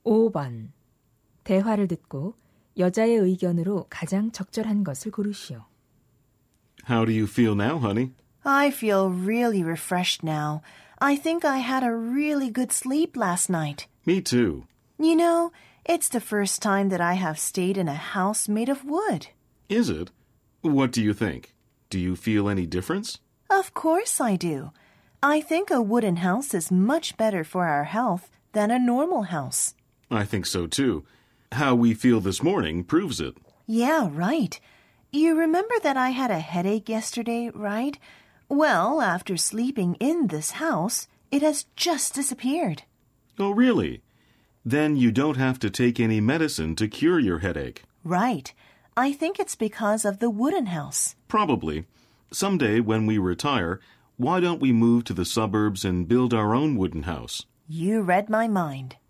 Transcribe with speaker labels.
Speaker 1: 5번. 대화를 듣고 여자의 의견으로 가장 적절한 것을 고르시오.
Speaker 2: How do you feel now, honey?
Speaker 3: I feel really refreshed now. I think I had a really good sleep last night.
Speaker 2: Me too.
Speaker 3: You know, it's the first time that I have stayed in a house made of wood.
Speaker 2: Is it? What do you think? Do you feel any difference?
Speaker 3: Of course I do. I think a wooden house is much better for our health than a normal house.
Speaker 2: I think so too. How we feel this morning proves it.
Speaker 3: Yeah, right. You remember that I had a headache yesterday, right? Well, after sleeping in this house, it has just disappeared.
Speaker 2: Oh, really? Then you don't have to take any medicine to cure your headache.
Speaker 3: Right. I think it's because of the wooden house.
Speaker 2: Probably. Someday when we retire, why don't we move to the suburbs and build our own wooden house?
Speaker 3: You read my mind.